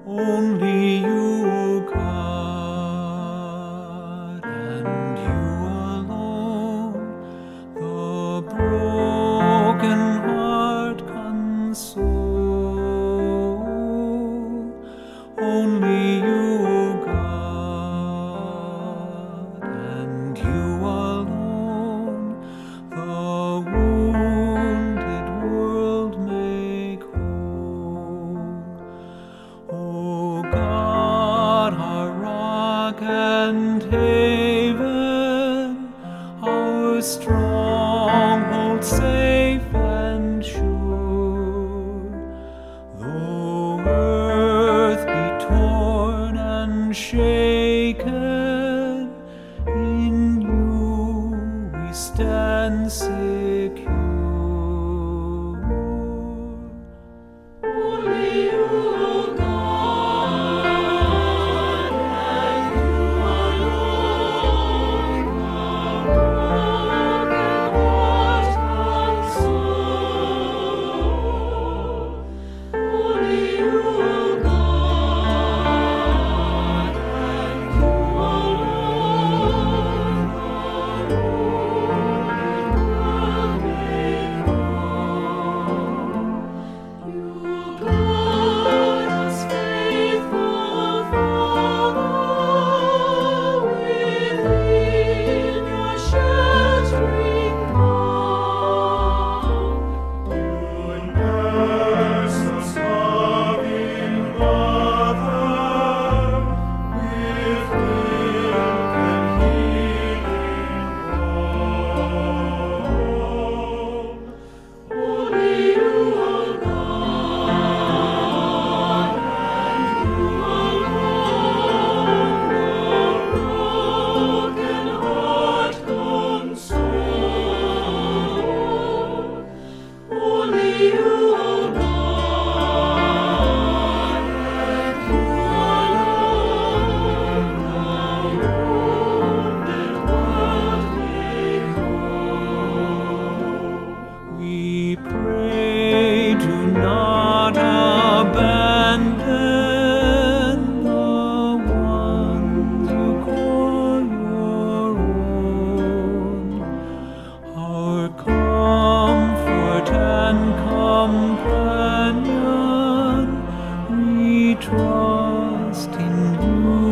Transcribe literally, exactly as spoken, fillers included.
Only you, O God, and you alone, the broken heart console. Only you, O God, and you alone, the wounded world make whole. O God, our rock and haven, our stronghold safe and sure, though earth be torn and shaken, in you we stand secure. Only you, O God, and you alone, the broken heart console. Only you, O God, and you alone, the wounded world make whole. You guide us, faithful Father, within your sheltering palm. You nurse us, loving Mother, with milk and healing balm. Only you, O God, and you alone, the broken heart console. Only you, O God, and you alone, the wounded world make whole. We pray, do not abandon the ones you call your own. Our comfort and companion, we trust in you